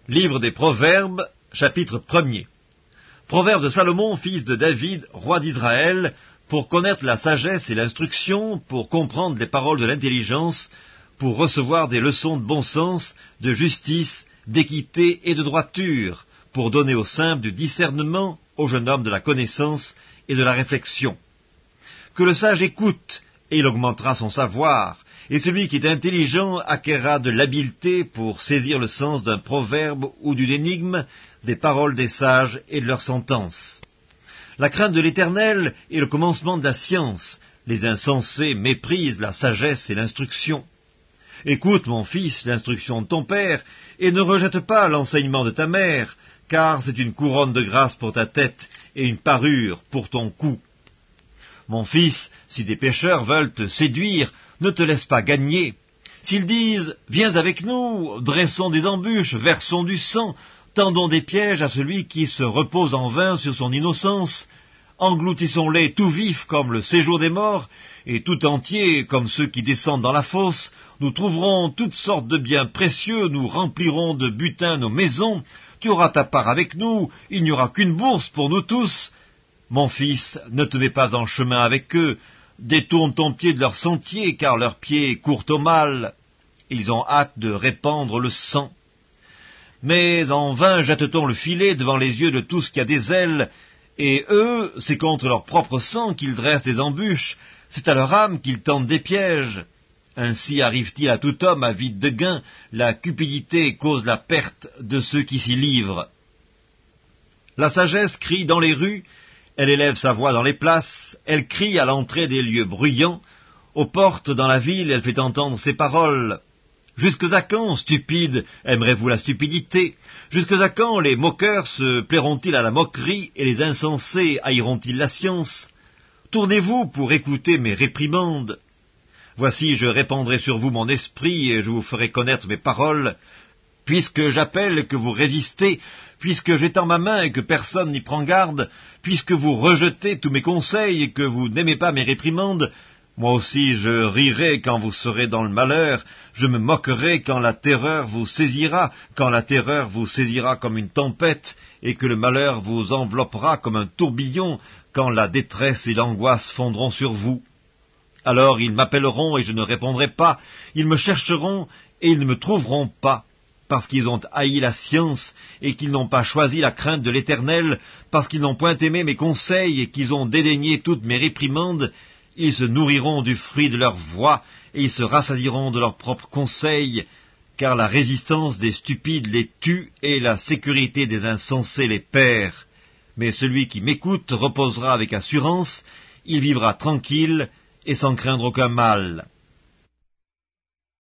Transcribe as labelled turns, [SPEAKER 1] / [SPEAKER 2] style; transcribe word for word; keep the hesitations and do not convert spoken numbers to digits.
[SPEAKER 1] Livre des Proverbes, chapitre premier. Proverbe de Salomon, fils de David, roi d'Israël, pour connaître la sagesse et l'instruction, pour comprendre les paroles de l'intelligence, pour recevoir des leçons de bon sens, de justice, d'équité et de droiture, pour donner aux simples du discernement, aux jeunes hommes de la connaissance et de la réflexion. Que le sage écoute, et il augmentera son savoir, et celui qui est intelligent acquerra de l'habileté pour saisir le sens d'un proverbe ou d'une énigme, des paroles des sages et de leurs sentences. La crainte de l'Éternel est le commencement de la science. Les insensés méprisent la sagesse et l'instruction. Écoute, mon fils, l'instruction de ton père, et ne rejette pas l'enseignement de ta mère, car c'est une couronne de grâce pour ta tête et une parure pour ton cou. Mon fils, si des pécheurs veulent te séduire, ne te laisse pas gagner. S'ils disent « Viens avec nous, dressons des embûches, versons du sang, tendons des pièges à celui qui se repose en vain sur son innocence, engloutissons-les tout vifs comme le séjour des morts, et tout entiers comme ceux qui descendent dans la fosse, nous trouverons toutes sortes de biens précieux, nous remplirons de butin nos maisons, tu auras ta part avec nous, il n'y aura qu'une bourse pour nous tous. Mon fils, ne te mets pas en chemin avec eux, détourne ton pied de leur sentier, car leurs pieds courent au mal. Ils ont hâte de répandre le sang. Mais en vain jette-t-on le filet devant les yeux de tout ce qui a des ailes, et eux, c'est contre leur propre sang qu'ils dressent des embûches, c'est à leur âme qu'ils tentent des pièges. Ainsi arrive-t-il à tout homme avide de gain, la cupidité cause la perte de ceux qui s'y livrent. La sagesse crie dans les rues, elle élève sa voix dans les places, elle crie à l'entrée des lieux bruyants, aux portes dans la ville, elle fait entendre ses paroles. Jusque à quand, stupides, aimerez-vous la stupidité? Jusque à quand les moqueurs se plairont-ils à la moquerie, et les insensés haïront-ils la science? Tournez-vous pour écouter mes réprimandes. Voici, je répandrai sur vous mon esprit, et je vous ferai connaître mes paroles. Puisque j'appelle et que vous résistez, puisque j'étends ma main et que personne n'y prend garde, puisque vous rejetez tous mes conseils et que vous n'aimez pas mes réprimandes, moi aussi je rirai quand vous serez dans le malheur, je me moquerai quand la terreur vous saisira, quand la terreur vous saisira comme une tempête, et que le malheur vous enveloppera comme un tourbillon, quand la détresse et l'angoisse fondront sur vous. Alors ils m'appelleront et je ne répondrai pas, ils me chercheront et ils ne me trouveront pas, parce qu'ils ont haï la science et qu'ils n'ont pas choisi la crainte de l'Éternel, parce qu'ils n'ont point aimé mes conseils et qu'ils ont dédaigné toutes mes réprimandes, ils se nourriront du fruit de leur voix et ils se rassasieront de leurs propres conseils, car la résistance des stupides les tue et la sécurité des insensés les perd. Mais celui qui m'écoute reposera avec assurance, il vivra tranquille et sans craindre aucun mal.